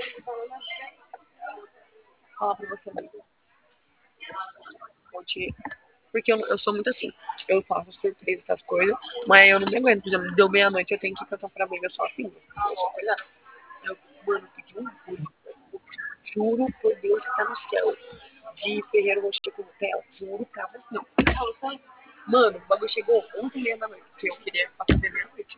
Falar pra você, amiga. Porque eu sou muito assim. Eu faço surpresa, essas coisas, mas eu não me aguento. Por exemplo, deu meia-noite, eu tenho que cantar pra amiga sozinha. Eu sou coisa. Eu, mano, pedi um hambúrguer. Juro por Deus que tá no céu. De Ferreiro Rocher com Nutella. Juro pra você. Mano, o bagulho chegou 11h30 da noite. Que eu queria pra fazer meia-noite.